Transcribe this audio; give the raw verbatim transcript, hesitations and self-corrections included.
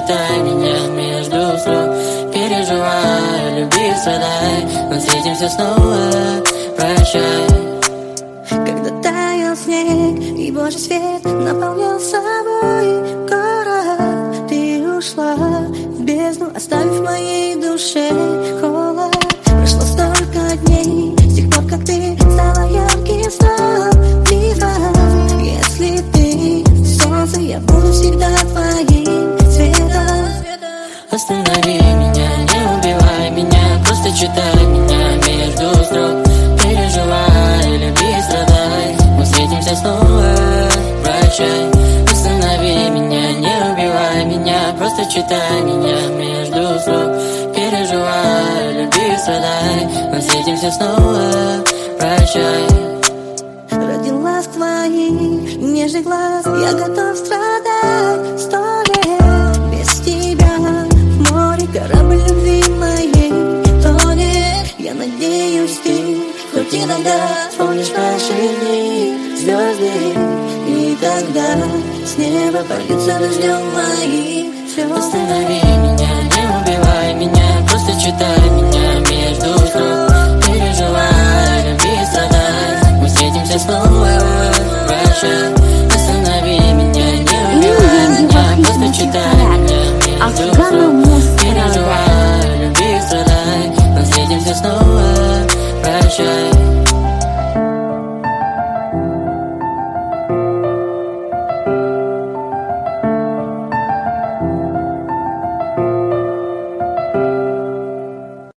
читай меня между строк. Переживай, люби, страдай, мы встретимся снова, прощай. Когда таял снег и Божий свет наполнял собой город, ты ушла в бездну, оставив в моей душе холод. Прошло столько дней с тех пор, как ты стала ярким сном. Если ты солнце, я буду всегда твоим светом. Останови меня, не убивай меня, просто читай меня между строк. Переживай, люби, страдай, мы встретимся снова, прощай. Останови меня, не убивай меня, просто читай меня между строк. Переживай, люби, страдай, мы встретимся снова, прощай. Ради ласк твоих, нежных глаз, я готов страдать сто лет. Без тебя в море корабль любви моей тонет. Я надеюсь, ты хоть иногда вспомнишь наши дни, звезды, и тогда с неба польются дождем мои слезы. Останови меня, не убивай меня, просто читай меня между строк. Переживай, люби, страдай, мы встретимся снова, прощай. Останови меня, не убивай меня, просто читай меня между строк. Переживай, люби, страдай, мы встретимся снова, прощай.